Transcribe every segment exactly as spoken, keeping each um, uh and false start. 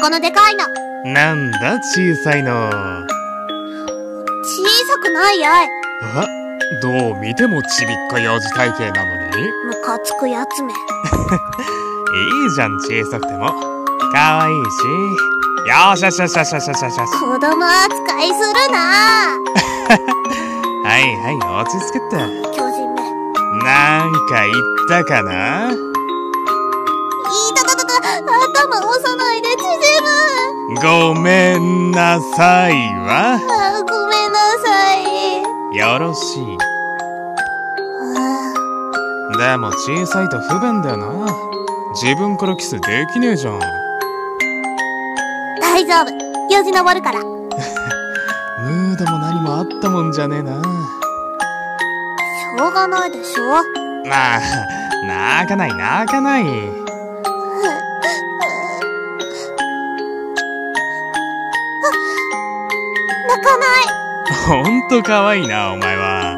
このでかいの。 なんだ小さいの。 小さくないやい。 あ、どう見てもちびっこ幼児体型なのに。 ムカつくやつめ。 いいじゃん小さくても。かわいいし。よしよしよしよしよしよしよし。 子供扱いするな。 はいはい落ち着けって。 巨人め。 なんか言ったかな。 いたたたた、頭押さないで縮む。 ごめんなさいわ。 あ、ごめんなさい。 よろしい。でも小さいと不便だよな。自分からキスできねえじゃん。 大丈夫、よじ登るから。 ムードも何もあったもんじゃねえな。 しょうがないでしょ。 まあ泣かない泣かない。 泣かない。 ほんとかわいいなお前は。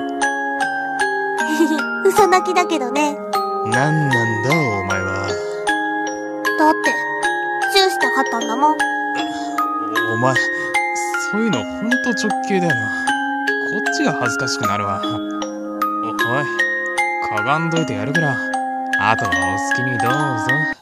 嘘泣きだけどね。 なんなんだお前は。 だってチューしてはったんだもん。 お前そういうのほんと直球だよな。こっちが恥ずかしくなるわ。お、おいかがんどいてやるから、あとはお好きにどうぞ。